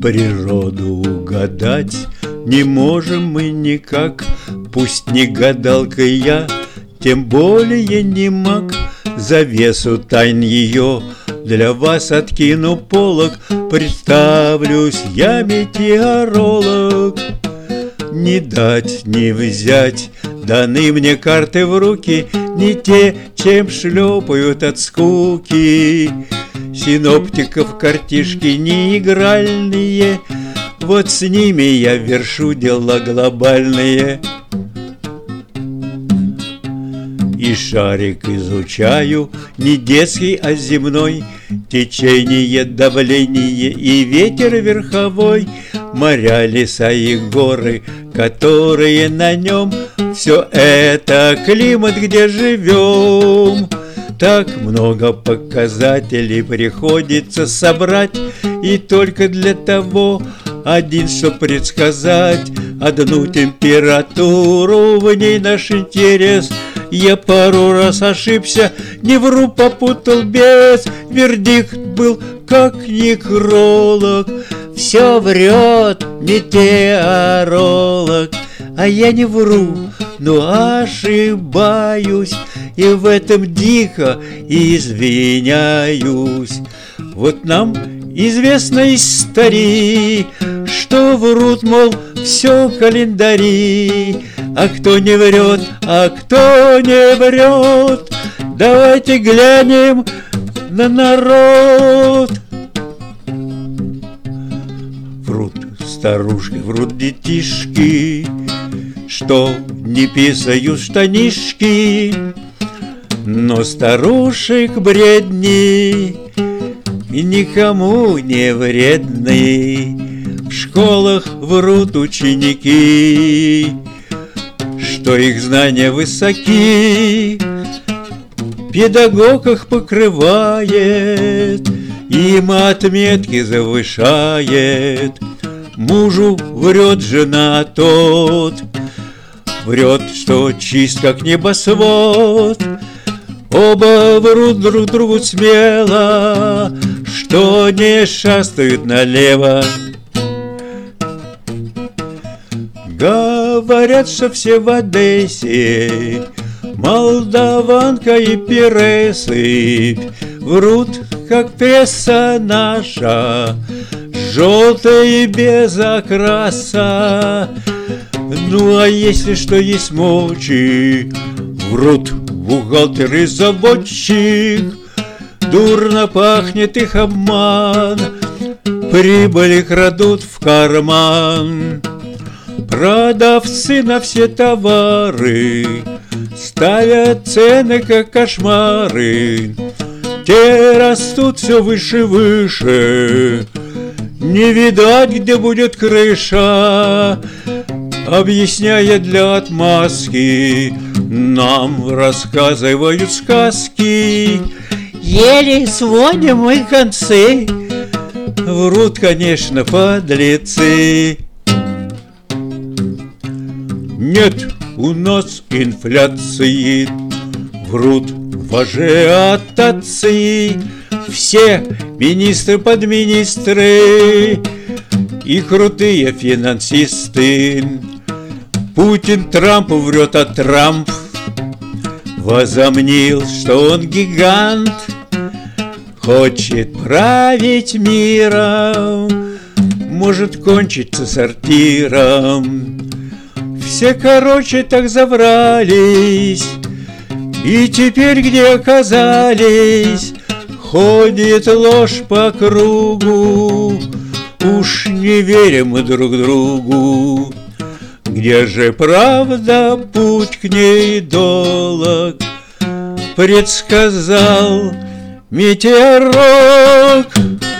Природу угадать не можем мы никак, пусть не гадалка я, тем более не маг. Завесу тайн ее для вас откину полог, представлюсь я метеоролог. Не дать, не взять даны мне карты в руки, не те, чем шлепают от скуки. Синоптиков картишки не игральные, вот с ними я вершу дела глобальные. И шарик изучаю, не детский, а земной, течение, давление и ветер верховой, моря, леса и горы, которые на нем. Все это климат, где живем. Так много показателей приходится собрать, и только для того один, чтоб предсказать одну температуру, в ней наш интерес. Я пару раз ошибся, не вру, попутал без, вердикт был как некролог. Все врет метеоролог, а я не вру, но ошибаюсь, и в этом дико извиняюсь. Вот нам известно из истории, что врут, мол, все календари. А кто не врет, а кто не врет, давайте глянем на народ. Врут старушки, врут детишки, что не писают штанишки, но старушек бредни и никому не вредны. В школах врут ученики, что их знания высоки, педагог их покрывает, им отметки завышает. Мужу врет жена тот, врет, что чист как небосвод. Оба врут друг другу смело, что не шастают налево. Говорят, что все в Одессе молдаванка и пересыпь, врут, как пресса наша, желтая и без окраса. Ну а если что есть мочи, врут бухгалтер и заводчик, дурно пахнет их обман, прибыли крадут в карман. Продавцы на все товары ставят цены, как кошмары. Те растут все выше и выше, не видать, где будет крыша. Объясняя для отмазки, нам рассказывают сказки. Еле сводим мы концы, врут, конечно, подлецы. Нет у нас инфляции, врут ажиотации. Все министры, подминистры и крутые финансисты. Путин Трампу врет, а Трамп возомнил, что он гигант, хочет править миром, может кончиться сортиром. Все, короче, так заврались, и теперь где оказались, ходит ложь по кругу. Уж не верим мы друг другу. Где же правда, путь к ней долог, предсказал метеоролог.